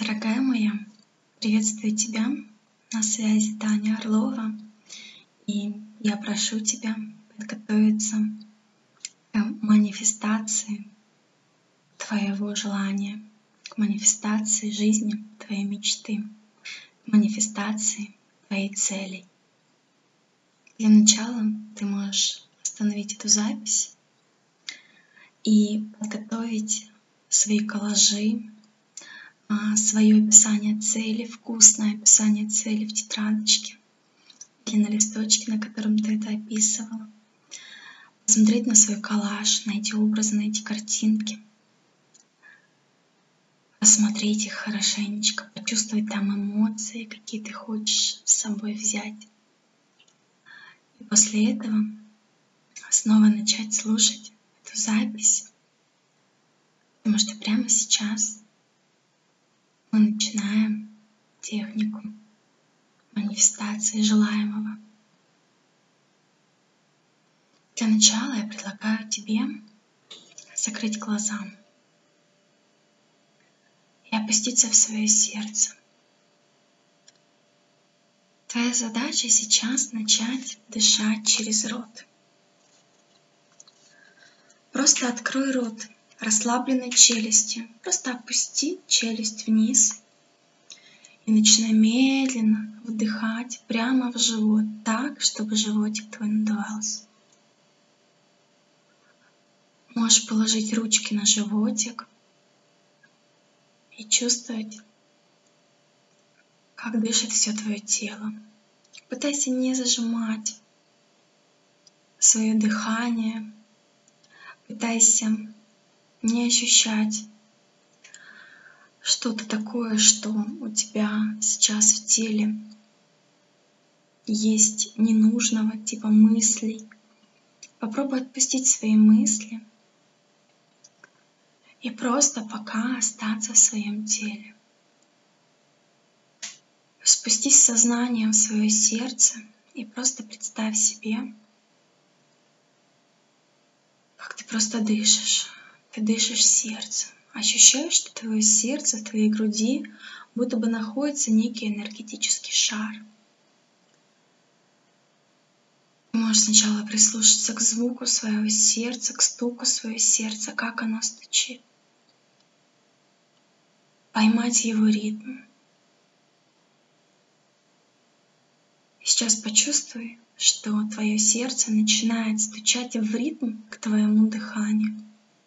Дорогая моя, приветствую тебя. На связи Таня Орлова. И я прошу тебя подготовиться к манифестации твоего желания, к манифестации жизни твоей мечты, к манифестации твоей цели. Для начала ты можешь остановить эту запись и подготовить свои коллажи, свое описание цели, вкусное описание цели в тетрадочке или на листочке, на котором ты это описывала. Посмотреть на свой коллаж, на эти образы, на эти картинки. Посмотреть их хорошенечко, почувствовать там эмоции, какие ты хочешь с собой взять. И после этого снова начать слушать эту запись, потому что прямо сейчас мы начинаем технику манифестации желаемого. Для начала я предлагаю тебе закрыть глаза и опуститься в свое сердце. Твоя задача сейчас начать дышать через рот. Просто открой рот расслабленной челюстью. Просто опусти челюсть вниз и начинай медленно вдыхать прямо в живот, так, чтобы животик твой надувался. Можешь положить ручки на животик и чувствовать, как дышит все твое тело. Пытайся не зажимать свое дыхание, пытайся не ощущать что-то такое, что у тебя сейчас в теле есть ненужного типа мыслей. Попробуй отпустить свои мысли и просто пока остаться в своем теле. Спустись сознанием в свое сердце и просто представь себе, как ты просто дышишь. Ты дышишь сердцем. Ощущаешь, что твое сердце, в твоей груди будто бы находится некий энергетический шар. Ты можешь сначала прислушаться к звуку своего сердца, к стуку своего сердца, как оно стучит. Поймать его ритм. Сейчас почувствуй, что твое сердце начинает стучать в ритм к твоему дыханию.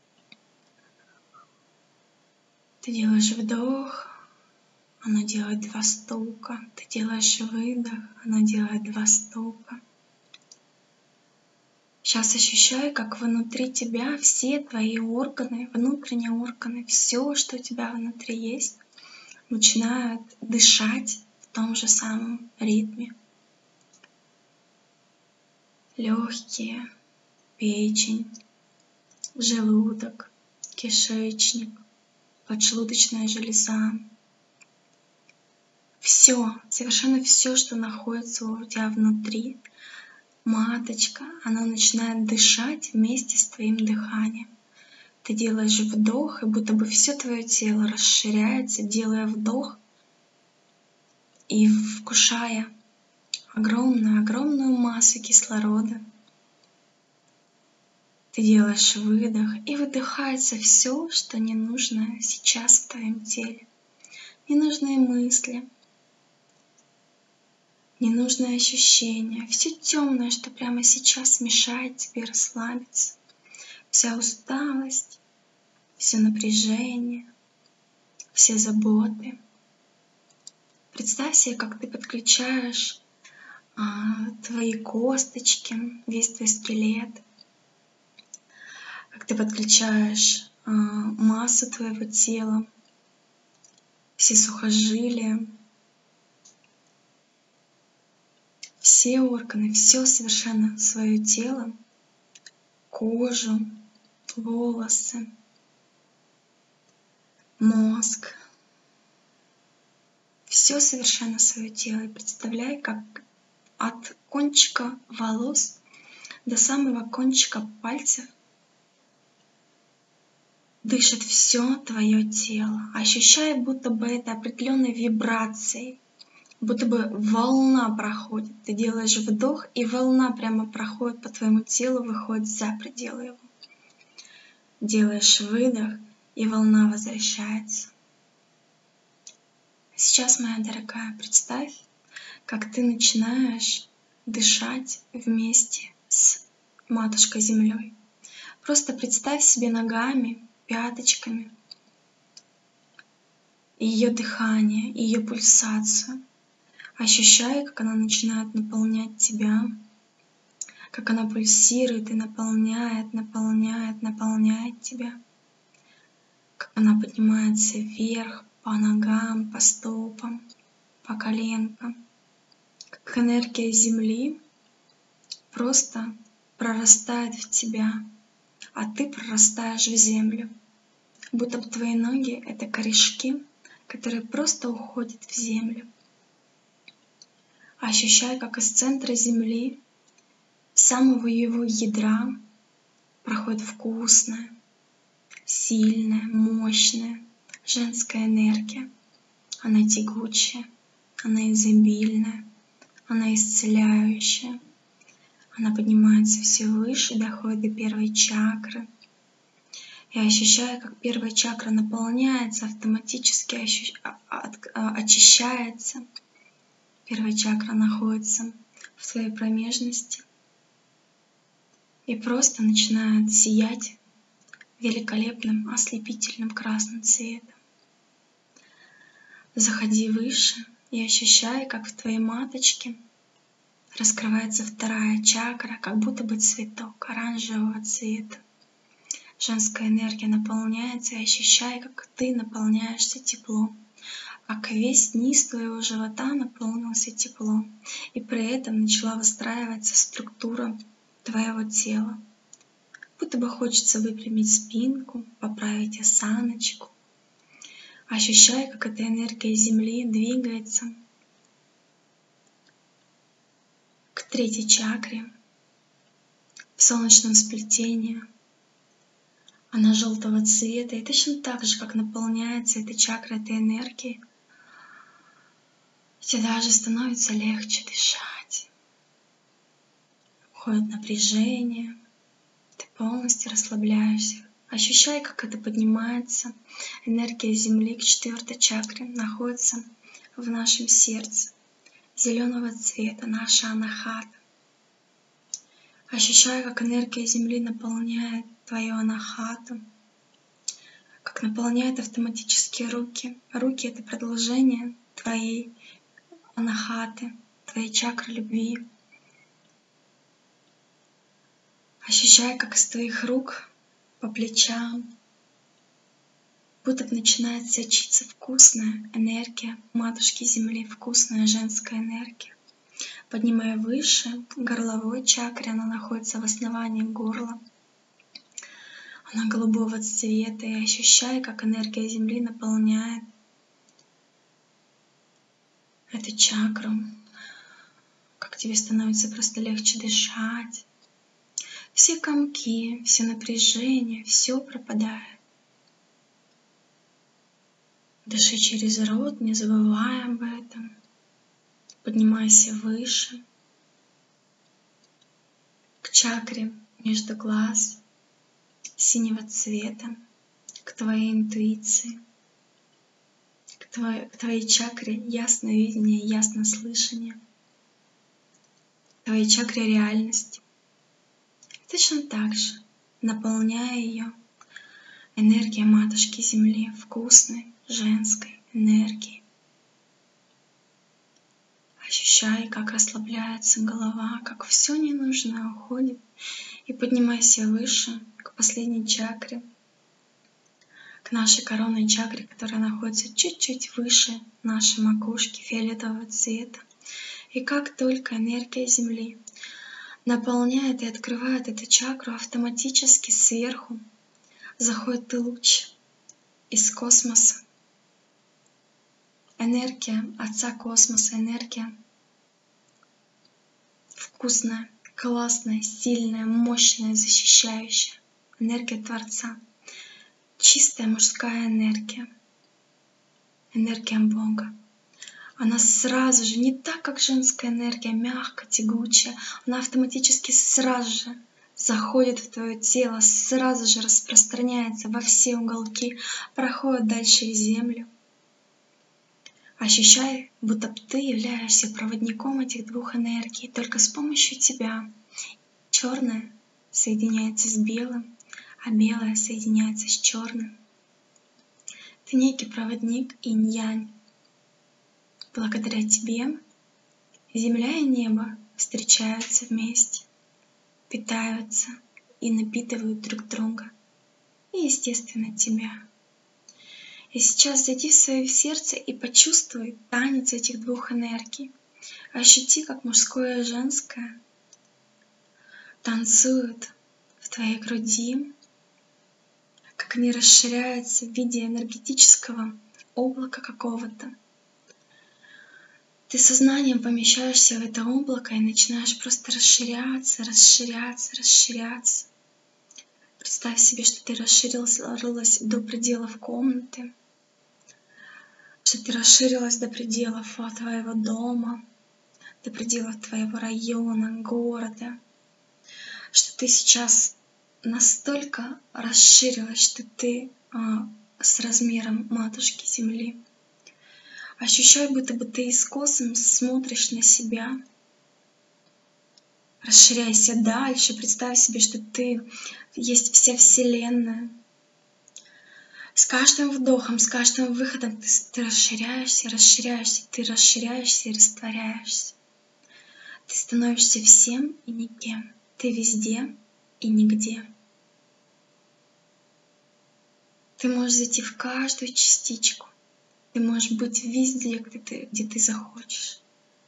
Ты делаешь вдох, оно делает 2 стука. Ты делаешь выдох, оно делает 2 стука. Сейчас ощущай, как внутри тебя все твои органы, внутренние органы, все, что у тебя внутри есть, начинают дышать в том же самом ритме. Легкие, печень, желудок, кишечник, поджелудочная железа. Все, совершенно все, что находится у тебя внутри, маточка, она начинает дышать вместе с твоим дыханием. Ты делаешь вдох, и будто бы все твое тело расширяется, делая вдох и вкушая огромную массу кислорода. Ты делаешь выдох, и выдыхается все, что не нужно сейчас в твоем теле. Ненужные мысли, ненужные ощущения, все темное, что прямо сейчас мешает тебе расслабиться. Вся усталость, все напряжение, все заботы. Представь себе, как ты подключаешь твои косточки, весь твой скелет, как ты подключаешь массу твоего тела, все сухожилия, все органы, все совершенно свое тело, кожу, волосы, мозг, все совершенно свое тело. И представляй, как от кончика волос до самого кончика пальцев дышит все твое тело. Ощущай, будто бы это определенной вибрацией, будто бы волна проходит. Ты делаешь вдох, и волна прямо проходит по твоему телу, выходит за пределы его. Делаешь выдох, и волна возвращается. Сейчас, моя дорогая, представь, как ты начинаешь дышать вместе с Матушкой Землей. Просто представь себе ногами, пяточками ее дыхание, ее пульсацию. Ощущай, как она начинает наполнять тебя, как она пульсирует и наполняет тебя, как она поднимается вверх по ногам, по стопам, по коленкам, как энергия Земли просто прорастает в тебя, а ты прорастаешь в землю, будто бы твои ноги — это корешки, которые просто уходят в землю. Ощущай, как из центра Земли, самого его ядра, проходит вкусная, сильная, мощная женская энергия. Она тягучая, она изобильная, она исцеляющая. Она поднимается все выше, доходит до первой чакры. И ощущаю, как первая чакра наполняется, автоматически очищается. Первая чакра находится в твоей промежности и просто начинает сиять великолепным, ослепительным красным цветом. Заходи выше и ощущай, как в твоей маточке раскрывается вторая чакра, как будто бы цветок оранжевого цвета. Женская энергия наполняется, и ощущай, как ты наполняешься теплом, как весь низ твоего живота наполнился теплом, и при этом начала выстраиваться структура твоего тела. Будто бы хочется выпрямить спинку, поправить осаночку. Ощущай, как эта энергия Земли двигается к третьей чакре, в солнечном сплетении. Она желтого цвета, и точно так же, как наполняется эта чакра этой энергией, тебе даже становится легче дышать. Уходит напряжение, ты полностью расслабляешься. Ощущай, как это поднимается. Энергия Земли к четвертой чакре находится в нашем сердце, зеленого цвета, наша анахата. Ощущай, как энергия Земли наполняет твою анахату, как наполняет автоматически руки. Руки — это продолжение твоей анахаты, твоей чакры любви. Ощущай, как из твоих рук по плечам будто бы начинает сочиться вкусная энергия Матушки Земли, вкусная женская энергия. Поднимая выше, горловой чакре, она находится в основании горла. Она голубого цвета, и ощущай, как энергия Земли наполняет эту чакру, как тебе становится просто легче дышать. Все комки, все напряжение, все пропадает. Дыши через рот, не забывай об этом. Поднимайся выше, к чакре между глаз, синего цвета, к твоей интуиции, к твоей чакре ясновидения, яснослышания, к твоей чакре реальности. Точно так же, наполняя ее энергией Матушки Земли, вкусной женской энергией. Ощущай, как расслабляется голова, как все ненужное уходит, и поднимайся выше, к последней чакре, к нашей коронной чакре, которая находится чуть-чуть выше нашей макушки, фиолетового цвета. И как только энергия Земли наполняет и открывает эту чакру, автоматически сверху заходит луч из космоса. Энергия Отца Космоса, энергия вкусная, классная, сильная, мощная, защищающая. Энергия Творца. чистая мужская энергия, энергия Бога. Она сразу же, не так, как женская энергия, мягкая, тягучая, она автоматически сразу же заходит в твое тело, сразу же распространяется во все уголки, проходит дальше в землю. Ощущай, будто ты являешься проводником этих двух энергий. Только с помощью тебя черное соединяется с белым, а белое соединяется с черным. Ты некий проводник инь-янь. Благодаря тебе земля и небо встречаются вместе, питаются и напитывают друг друга. И, естественно, тебя. И сейчас зайди в свое сердце и почувствуй танец этих двух энергий. Ощути, как мужское и женское танцуют в твоей груди, как они расширяются в виде энергетического облака какого-то. Ты сознанием помещаешься в это облако и начинаешь просто расширяться, расширяться, расширяться. Представь себе, что ты расширилась до пределов комнаты, что ты расширилась до пределов твоего дома, до пределов твоего района, города, что ты сейчас настолько расширилась, что ты с размером матушки Земли. Ощущай, будто бы ты из космоса смотришь на себя. Расширяйся дальше, представь себе, что ты есть вся Вселенная. С каждым вдохом, с каждым выходом ты расширяешься, расширяешься, ты расширяешься и растворяешься. Ты становишься всем и никем. Ты везде и нигде. Ты можешь зайти в каждую частичку. Ты можешь быть везде, где ты захочешь.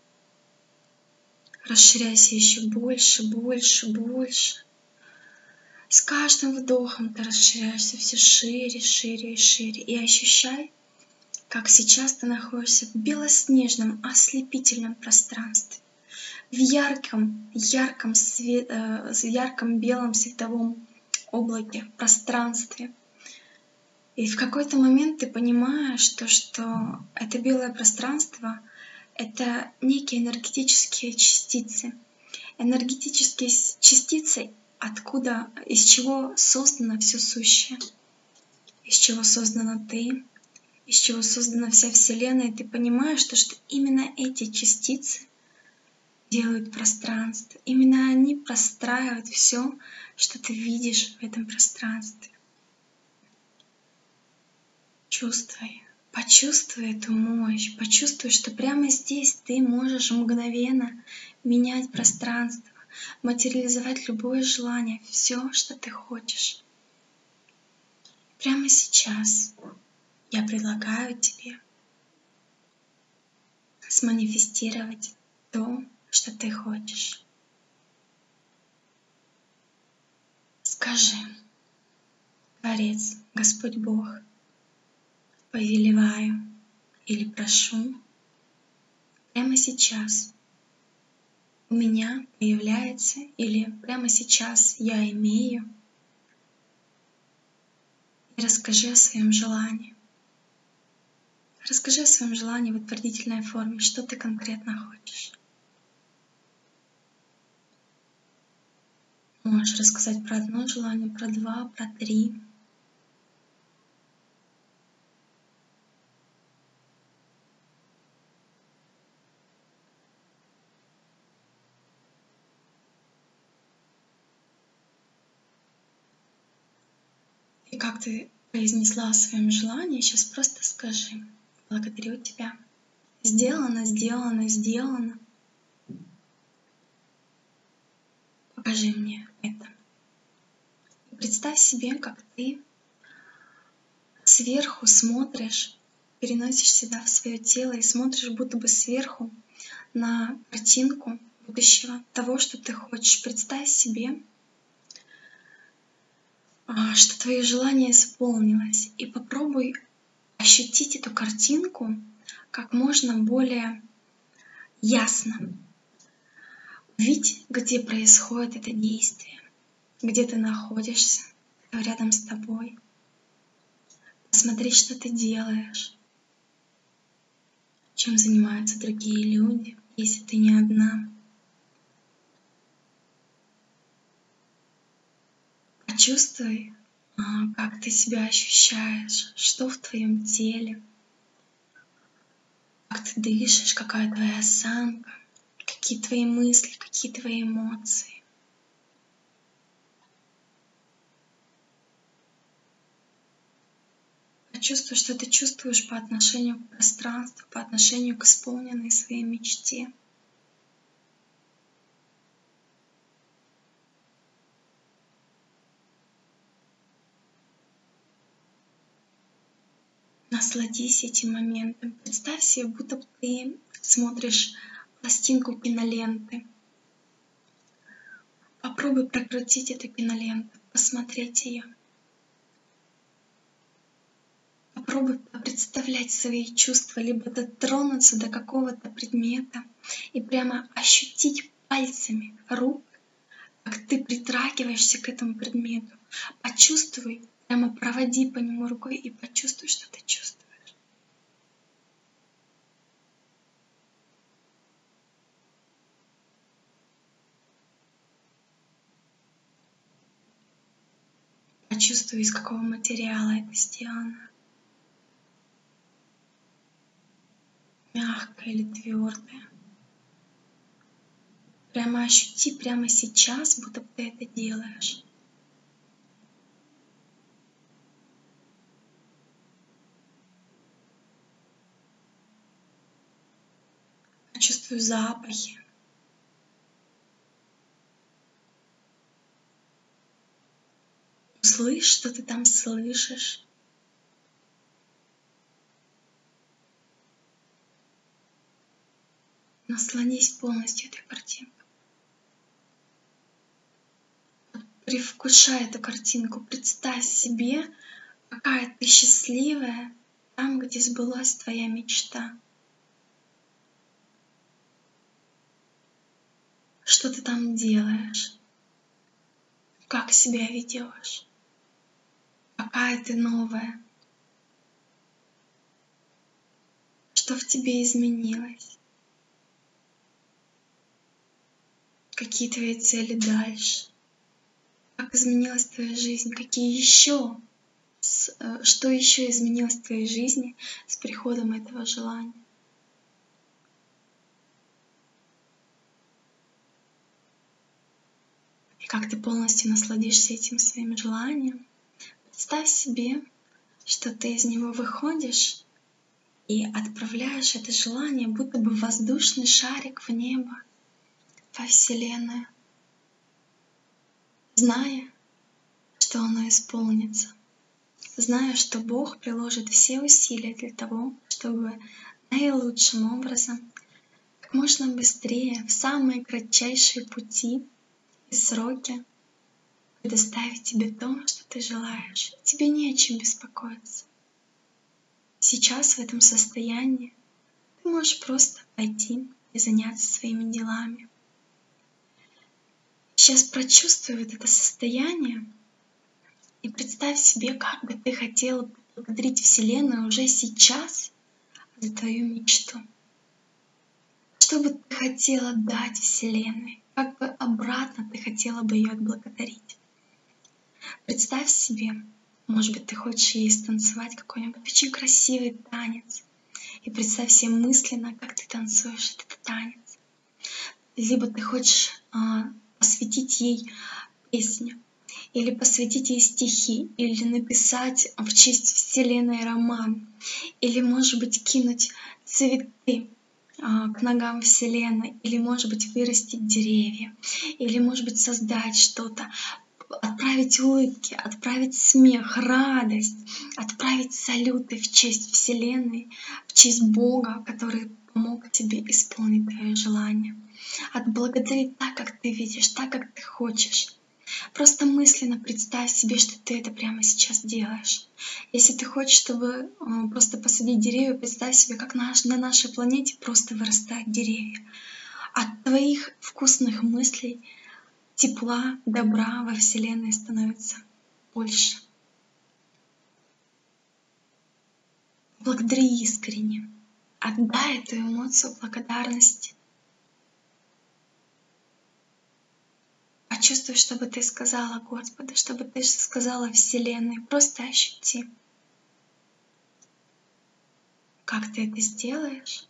Расширяйся еще больше, больше, больше. С каждым вдохом ты расширяешься все шире, шире и шире. И ощущай, как сейчас ты находишься в белоснежном, ослепительном пространстве, в ярком белом световом облаке, пространстве. И в какой-то момент ты понимаешь, что это белое пространство — это некие энергетические частицы. Энергетические частицы, из чего создано все сущее, из чего создана ты, из чего создана вся Вселенная. И ты понимаешь, что именно эти частицы делают пространство. Именно они простраивают все, что ты видишь в этом пространстве. Почувствуй эту мощь, почувствуй, что прямо здесь ты можешь мгновенно менять пространство, материализовать любое желание, все, что ты хочешь. Прямо сейчас я предлагаю тебе сманифестировать то, что ты хочешь. Скажи: Творец, Господь Бог, повелеваю или прошу, прямо сейчас у меня появляется, или прямо сейчас я имею. И расскажи о своем желании. Расскажи о своем желании в утвердительной форме, что ты конкретно хочешь. Можешь рассказать про одно желание, про два, про три. И как ты произнесла о своем желании, сейчас просто скажи: благодарю тебя. Сделано, сделано, сделано. Покажи мне это. И представь себе, как ты сверху смотришь, переносишь себя в свое тело и смотришь будто бы сверху на картинку будущего, того, что ты хочешь. Представь себе, что твое желание исполнилось, и попробуй ощутить эту картинку как можно более ясно. Увидь, где происходит это действие, где ты находишься, кто рядом с тобой. Посмотри, что ты делаешь, чем занимаются другие люди, если ты не одна. Почувствуй, как ты себя ощущаешь, что в твоем теле, как ты дышишь, какая твоя осанка, какие твои мысли, какие твои эмоции. Почувствуй, что ты чувствуешь по отношению к пространству, по отношению к исполненной своей мечте. Насладись этим моментом. Представь себе, будто бы ты смотришь пластинку киноленты. Попробуй прокрутить эту киноленту, посмотреть ее. Попробуй представлять свои чувства, либо дотронуться до какого-то предмета и прямо ощутить пальцами рук, как ты притрагиваешься к этому предмету. Почувствуй, прямо проводи по нему рукой и почувствуй, что ты чувствуешь. Почувствуй, из какого материала это сделано. Мягкое или твердое. Прямо ощути прямо сейчас, будто ты это делаешь. Почувствуй запахи. Услышь, что ты там слышишь. Насладись полностью этой картинкой. Привкушай эту картинку. Представь себе, какая ты счастливая там, где сбылась твоя мечта. Что ты там делаешь? Как себя ведешь? Какая ты новая? Что в тебе изменилось? Какие твои цели дальше? Как изменилась твоя жизнь? Что еще изменилось в твоей жизни с приходом этого желания? И как ты полностью насладишься этим своим желанием? Представь себе, что ты из него выходишь и отправляешь это желание, будто бы воздушный шарик в небо, во Вселенную, зная, что оно исполнится, зная, что Бог приложит все усилия для того, чтобы наилучшим образом, как можно быстрее, в самые кратчайшие пути и сроки предоставить тебе то, что ты желаешь. Тебе не о чем беспокоиться. Сейчас в этом состоянии ты можешь просто пойти и заняться своими делами. Сейчас прочувствуй вот это состояние и представь себе, как бы ты хотела поблагодарить Вселенную уже сейчас за твою мечту. Что бы ты хотела дать Вселенной? Как бы обратно ты хотела бы ее отблагодарить? Представь себе, может быть, ты хочешь ей станцевать какой-нибудь очень красивый танец. И представь себе мысленно, как ты танцуешь этот танец. Либо ты хочешь посвятить ей песню, или посвятить ей стихи, или написать в честь Вселенной роман, или, может быть, кинуть цветы к ногам Вселенной, или, может быть, вырастить деревья, или, может быть, создать что-то, отправить улыбки, отправить смех, радость, отправить салюты в честь Вселенной, в честь Бога, который помог тебе исполнить твое желание. Отблагодарить так, как ты видишь, так, как ты хочешь. Просто мысленно представь себе, что ты это прямо сейчас делаешь. Если ты хочешь, чтобы просто посадить деревья, представь себе, как на нашей планете просто вырастают деревья. От твоих вкусных мыслей тепла, добра во Вселенной становится больше. Благодари искренне. Отдай эту эмоцию благодарности. Почувствуй, что бы ты сказала Господу, что бы ты сказала Вселенной. Просто ощути. Как ты это сделаешь?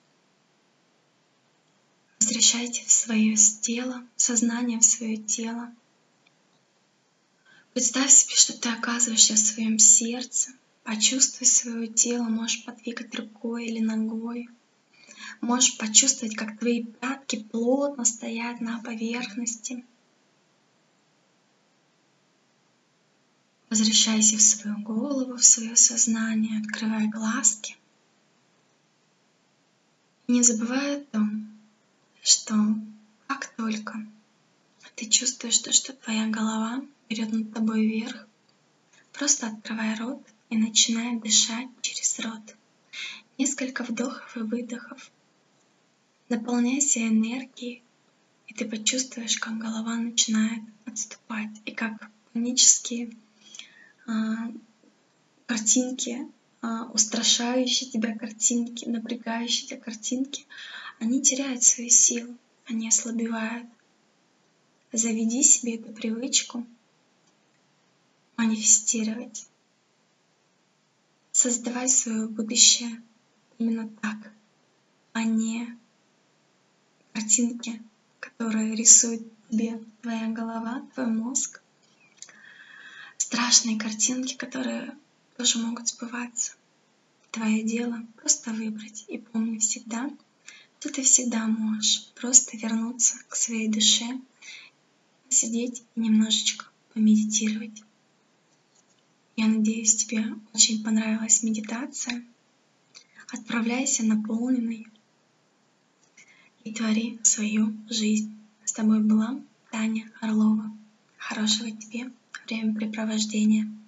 Возвращайте в свое тело, сознание в свое тело. Представь себе, что ты оказываешься в своем сердце. Почувствуй свое тело, можешь подвигать рукой или ногой. Можешь почувствовать, как твои пятки плотно стоят на поверхности. Возвращайся в свою голову, в свое сознание, открывай глазки. Не забывай о том, что как только ты чувствуешь, что твоя голова берет над тобой вверх, просто открывай рот и начинай дышать через рот. Несколько вдохов и выдохов. Наполняйся энергией, и ты почувствуешь, как голова начинает отступать, и как панические картинки, устрашающие тебя картинки, напрягающие тебя картинки, они теряют свою силу, они ослабевают. Заведи себе эту привычку манифестировать, создавать свое будущее именно так, а не картинки, которые рисует тебе твоя голова, твой мозг. Страшные картинки, которые тоже могут сбываться. Твое дело просто выбрать и помни всегда, что ты всегда можешь просто вернуться к своей душе, посидеть и немножечко помедитировать. Я надеюсь, тебе очень понравилась медитация. Отправляйся наполненный и твори свою жизнь. С тобой была Таня Орлова. Хорошего тебе времяпрепровождения.